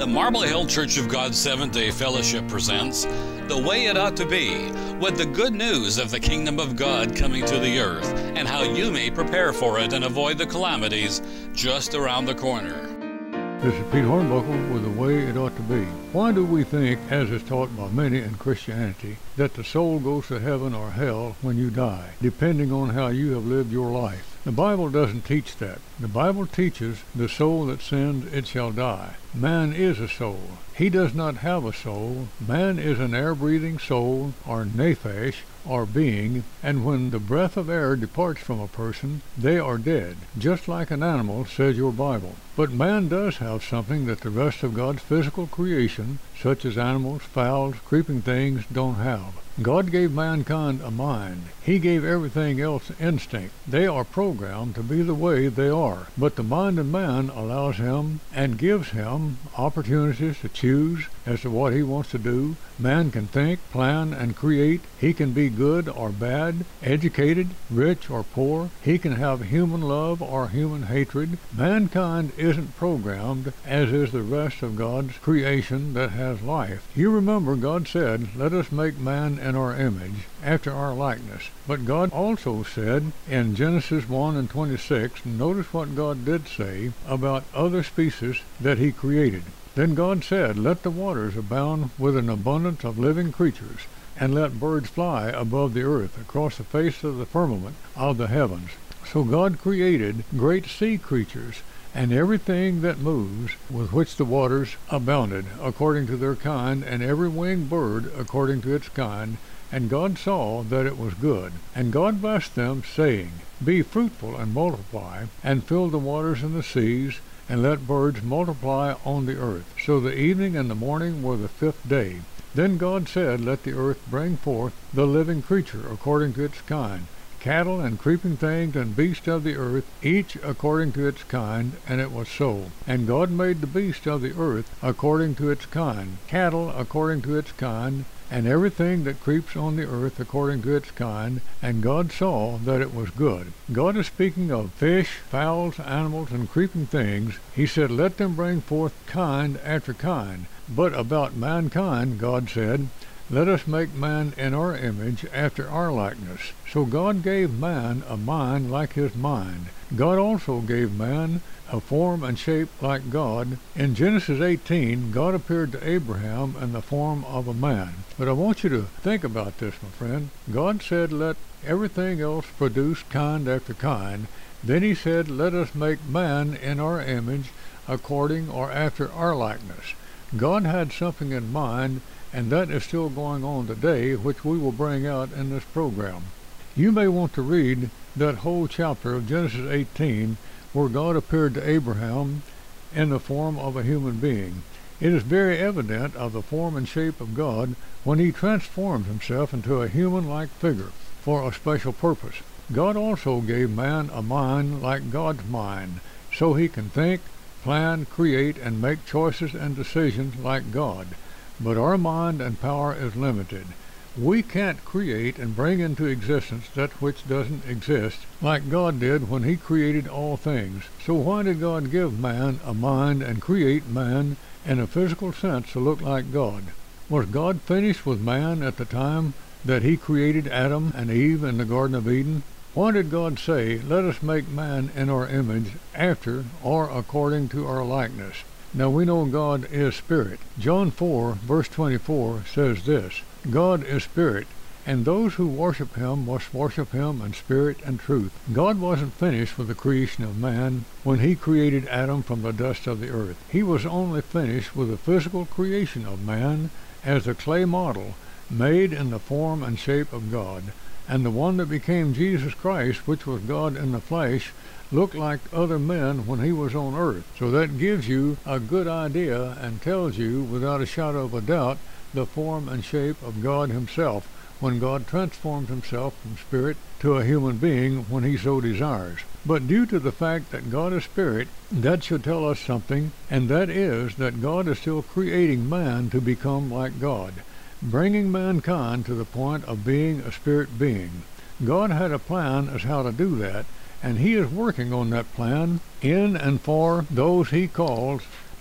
The Marble Hill Church of God Seventh-day Fellowship presents The Way It Ought to Be, with the good news of the kingdom of God coming to the earth and how you may prepare for it and avoid the calamities just around the corner. This is Pete Hornbuckle with The Way It Ought to Be. Why do we think, as is taught by many in Christianity, that the soul goes to heaven or hell when you die, depending on how you have lived your life? The Bible doesn't teach that. The Bible teaches the soul that sins, it shall die. Man is a soul. He does not have a soul. Man is an air-breathing soul, or nephesh, or being, and when the breath of air departs from a person, they are dead, just like an animal, says your Bible. But man does have something that the rest of God's physical creation, such as animals, fowls, creeping things, don't have. God gave mankind a mind. He gave everything else instinct. They are programmed to be the way they are. But the mind of man allows him and gives him opportunities to choose as to what he wants to do. Man can think, plan, and create. He can be good or bad, educated, rich or poor. He can have human love or human hatred. Mankind isn't programmed as is the rest of God's creation that has life. You remember God said, "Let us make man in our image, after our likeness." But God also said in Genesis 1 and 26, notice what God did say about other species that he created. Then God said, "Let the waters abound with an abundance of living creatures, and let birds fly above the earth across the face of the firmament of the heavens." So God created great sea creatures, and everything that moves, with which the waters abounded, according to their kind, and every winged bird according to its kind. And God saw that it was good. And God blessed them, saying, "Be fruitful and multiply, and fill the waters and the seas, and let birds multiply on the earth." So the evening and the morning were the fifth day. Then God said, "Let the earth bring forth the living creature according to its kind, cattle and creeping things and beasts of the earth, each according to its kind," and it was so. And God made the beasts of the earth according to its kind, cattle according to its kind, and everything that creeps on the earth according to its kind, and God saw that it was good. God is speaking of fish, fowls, animals, and creeping things. He said, "Let them bring forth kind after kind." But about mankind, God said, "Let us make man in our image, after our likeness." So God gave man a mind like his mind. God also gave man a form and shape like God. In Genesis 18, God appeared to Abraham in the form of a man. But I want you to think about this, my friend. God said, "Let everything else produce kind after kind." Then he said, "Let us make man in our image, according or after our likeness." God had something in mind, and that is still going on today, which we will bring out in this program. You may want to read that whole chapter of Genesis 18 where God appeared to Abraham in the form of a human being. It is very evident of the form and shape of God when he transformed himself into a human-like figure for a special purpose. God also gave man a mind like God's mind, so he can think, plan, create, and make choices and decisions like God. But our mind and power is limited. We can't create and bring into existence that which doesn't exist like God did when he created all things. So why did God give man a mind and create man in a physical sense to look like God? Was God finished with man at the time that he created Adam and Eve in the Garden of Eden? Why did God say, "Let us make man in our image, after or according to our likeness"? Now we know God is spirit. John 4, verse 24 says this, "God is spirit, and those who worship him must worship him in spirit and truth." God wasn't finished with the creation of man when he created Adam from the dust of the earth. He was only finished with the physical creation of man as a clay model made in the form and shape of God. And the one that became Jesus Christ, which was God in the flesh, looked like other men when he was on earth. So that gives you a good idea and tells you without a shadow of a doubt the form and shape of God himself when God transforms himself from spirit to a human being when he so desires. But due to the fact that God is spirit, that should tell us something, and that is that God is still creating man to become like God, bringing mankind to the point of being a spirit being. God had a plan as how to do that, and he is working on that plan in and for those he calls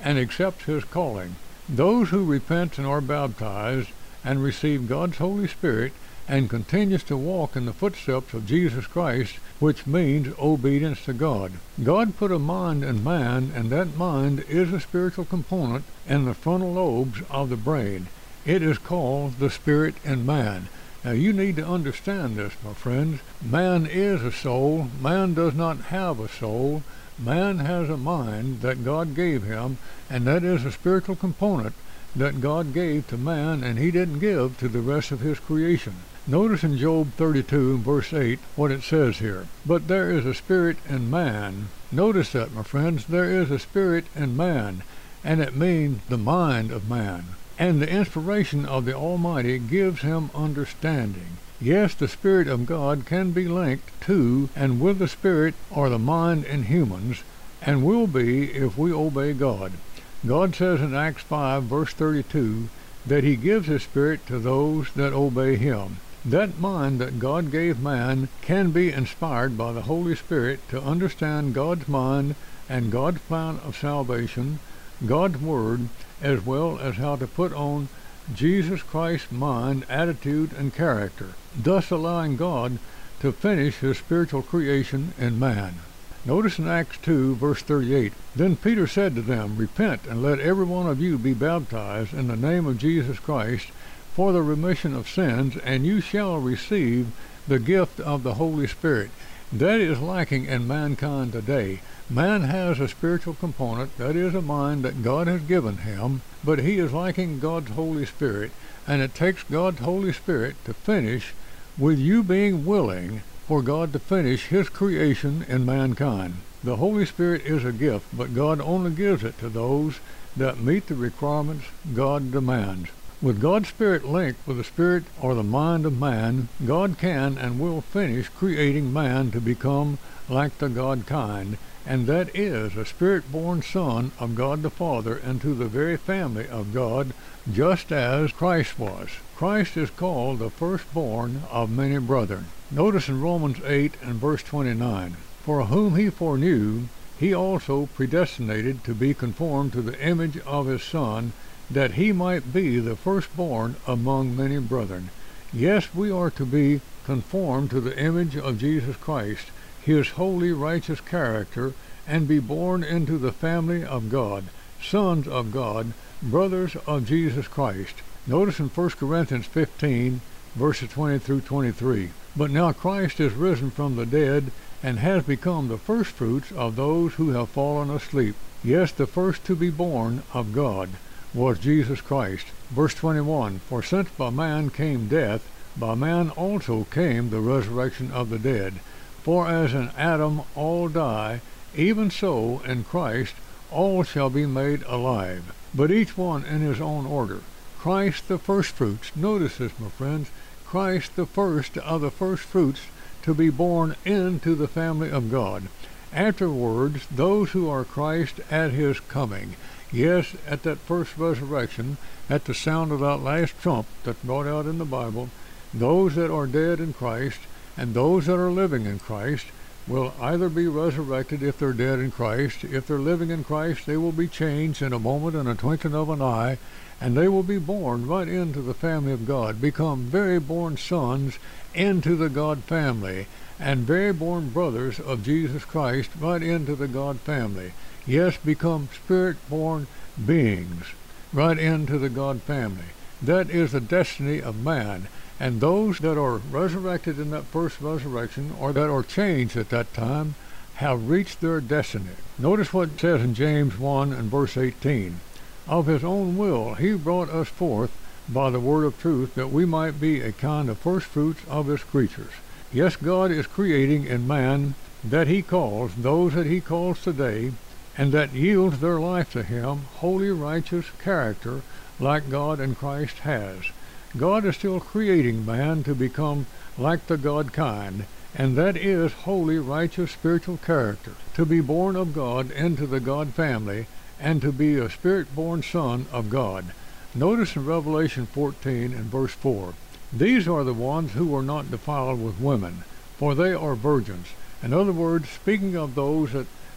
and accepts his calling. Those who repent and are baptized and receive God's Holy Spirit and continues to walk in the footsteps of Jesus Christ, which means obedience to God. God put a mind in man, and that mind is a spiritual component in the frontal lobes of the brain. It is called the spirit in man. Now you need to understand this, my friends. Man is a soul. Man does not have a soul. Man has a mind that God gave him, and that is a spiritual component that God gave to man, and he didn't give to the rest of his creation. Notice in Job 32 verse 8 what it says here. But there is a spirit in man. Notice that, my friends. There is a spirit in man, and it means the mind of man. And the inspiration of the Almighty gives him understanding. Yes, the Spirit of God can be linked to and with the spirit or the mind in humans, and will be if we obey God. God says in Acts 5 verse 32 that he gives his Spirit to those that obey him. That mind that God gave man can be inspired by the Holy Spirit to understand God's mind and God's plan of salvation, God's Word, as well as how to put on Jesus Christ's mind, attitude, and character, thus allowing God to finish his spiritual creation in man. Notice in Acts 2, verse 38, Then Peter said to them, Repent, and let every one of you be baptized in the name of Jesus Christ for the remission of sins, and you shall receive the gift of the Holy Spirit. That is lacking in mankind today. Man has a spiritual component, that is a mind that God has given him, but he is lacking God's Holy Spirit, and it takes God's Holy Spirit to finish with you being willing for God to finish his creation in mankind. The Holy Spirit is a gift, but God only gives it to those that meet the requirements God demands. With God's Spirit linked with the spirit or the mind of man, God can and will finish creating man to become like the God kind, and that is a spirit-born son of God the Father into the very family of God, just as Christ was. Christ is called the firstborn of many brethren. Notice in Romans 8 and verse 29, For whom he foreknew, he also predestinated to be conformed to the image of his Son, that he might be the firstborn among many brethren. Yes, we are to be conformed to the image of Jesus Christ, his holy, righteous character, and be born into the family of God, sons of God, brothers of Jesus Christ. Notice in 1 Corinthians 15, verses 20 through 23, But now Christ is risen from the dead, and has become the firstfruits of those who have fallen asleep. Yes, the first to be born of God was Jesus Christ. Verse 21, For since by man came death, by man also came the resurrection of the dead. For as in Adam all die, even so in Christ all shall be made alive, but each one in his own order. Christ the firstfruits. Notice this, my friends. Christ the first of the firstfruits to be born into the family of God. Afterwards, those who are Christ at his coming. Yes, at that first resurrection, at the sound of that last trump that's brought out in the Bible, those that are dead in Christ and those that are living in Christ will either be resurrected if they're dead in Christ. If they're living in Christ, they will be changed in a moment, in a twinkling of an eye, and they will be born right into the family of God, become very born sons into the God family, and very born brothers of Jesus Christ right into the God family. Yes, become spirit-born beings right into the God family. That is the destiny of man. And those that are resurrected in that first resurrection, or that are changed at that time, have reached their destiny. Notice what it says in James 1 and verse 18. Of his own will he brought us forth by the word of truth, that we might be a kind of firstfruits of his creatures. Yes, God is creating in man that he calls, those that he calls today, and that yields their life to him, holy, righteous character like God and Christ has. God is still creating man to become like the God kind, and that is holy, righteous, spiritual character, to be born of God into the God family, and to be a spirit-born son of God. Notice in Revelation 14 and verse 4, These are the ones who were not defiled with women, for they are virgins. In other words, speaking of those that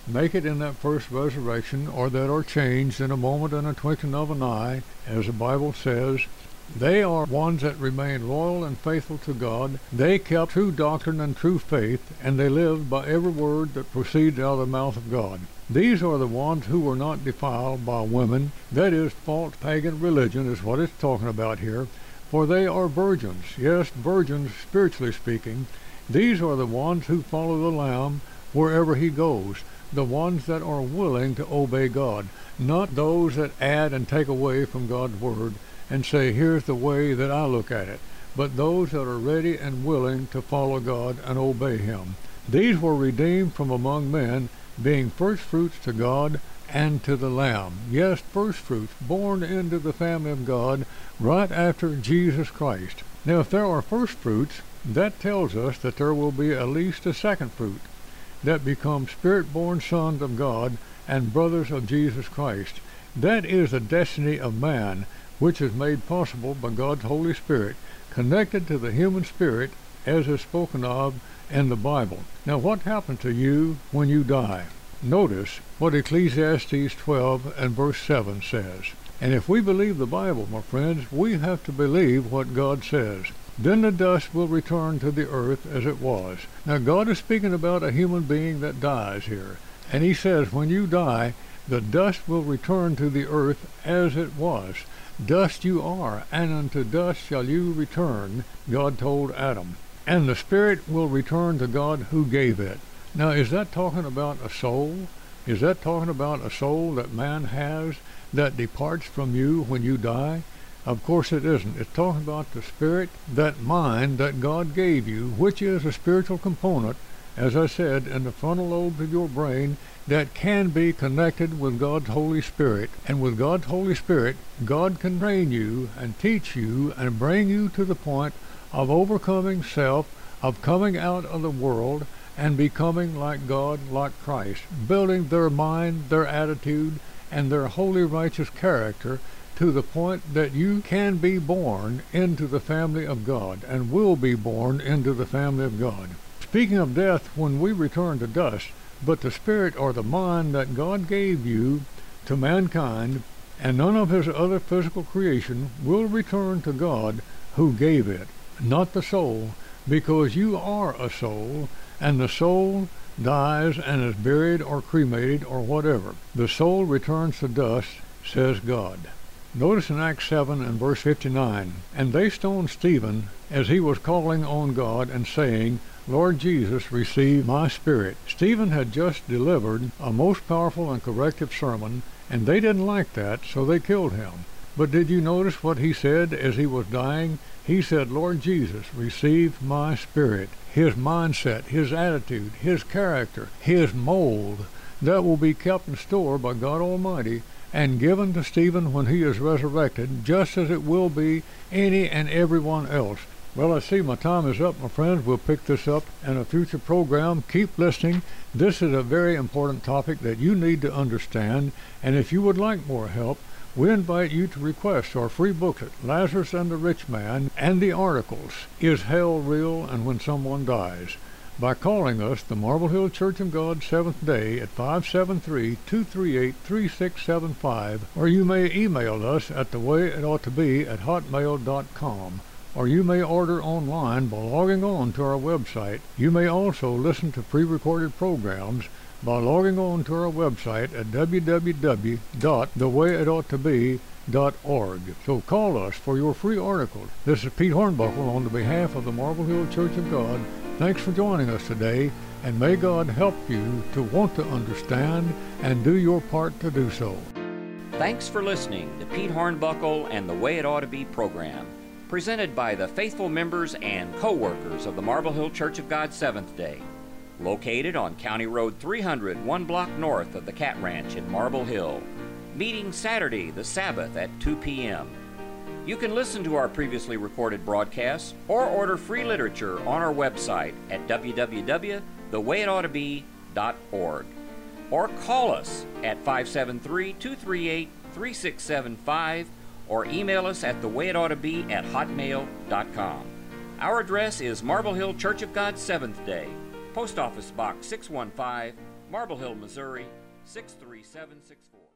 make it in that first resurrection, or that are changed in a moment and a twinkling of an eye, as the Bible says, they are ones that remained loyal and faithful to God. They kept true doctrine and true faith, and they lived by every word that proceeds out of the mouth of God. These are the ones who were not defiled by women, that is, false pagan religion is what it's talking about here, for they are virgins, yes, virgins spiritually speaking. These are the ones who follow the Lamb wherever he goes, the ones that are willing to obey God, not those that add and take away from God's word and say, here's the way that I look at it, but those that are ready and willing to follow God and obey him. These were redeemed from among men, being first fruits to God and to the Lamb. Yes, first fruits, born into the family of God right after Jesus Christ. Now, if there are first fruits, that tells us that there will be at least a second fruit that become spirit-born sons of God and brothers of Jesus Christ. That is the destiny of man, which is made possible by God's Holy Spirit, connected to the human spirit as is spoken of in the Bible. Now, what happens to you when you die? Notice what Ecclesiastes 12 and verse 7 says. And if we believe the Bible, my friends, we have to believe what God says. Then the dust will return to the earth as it was. Now, God is speaking about a human being that dies here. And he says, when you die, the dust will return to the earth as it was. Dust you are, and unto dust shall you return, God told Adam. And the spirit will return to God who gave it. Now, is that talking about a soul? Is that talking about a soul that man has that departs from you when you die? Of course it isn't. It's talking about the spirit, that mind that God gave you, which is a spiritual component, as I said, in the frontal lobes of your brain, that can be connected with God's Holy Spirit. And with God's Holy Spirit, God can train you and teach you and bring you to the point of overcoming self, of coming out of the world and becoming like God, like Christ, building their mind, their attitude, and their holy righteous character to the point that you can be born into the family of God and will be born into the family of God. Speaking of death, when we return to dust, but the spirit or the mind that God gave you to mankind, and none of his other physical creation will return to God who gave it, not the soul, because you are a soul, and the soul dies and is buried or cremated or whatever. The soul returns to dust, says God. Notice in Acts 7 and verse 59, and they stoned Stephen as he was calling on God and saying, Lord Jesus, receive my spirit. Stephen had just delivered a most powerful and corrective sermon, and they didn't like that, so they killed him. But did you notice what he said as he was dying? He said, Lord Jesus, receive my spirit. His mindset, his attitude, his character, his mold, that will be kept in store by God Almighty and given to Stephen when he is resurrected, just as it will be any and everyone else. Well, I see my time is up, my friends. We'll pick this up in a future program. Keep listening. This is a very important topic that you need to understand, and if you would like more help, we invite you to request our free booklet, Lazarus and the Rich Man, and the articles, Is Hell Real and When Someone Dies, by calling us, the Marble Hill Church of God, Seventh Day, at 573-238-3675, or you may email us at thewayitoughtobe@hotmail.com, or you may order online by logging on to our website. You may also listen to pre-recorded programs by logging on to our website at www.thewayitoughtobe.org. So call us for your free article. This is Pete Hornbuckle on the behalf of the Marble Hill Church of God. Thanks for joining us today, and may God help you to want to understand and do your part to do so. Thanks for listening to Pete Hornbuckle and the Way It Ought to Be program, presented by the faithful members and co-workers of the Marble Hill Church of God Seventh Day, located on County Road 300, 1 block north of the Cat Ranch in Marble Hill, meeting Saturday the Sabbath at 2 p.m. You can listen to our previously recorded broadcasts or order free literature on our website at www.thewayitoughtobe.org, or call us at 573-238-3675, or email us at thewayitoughtobe@hotmail.com. Our address is Marble Hill Church of God Seventh Day, Post Office Box 615, Marble Hill, Missouri 63764.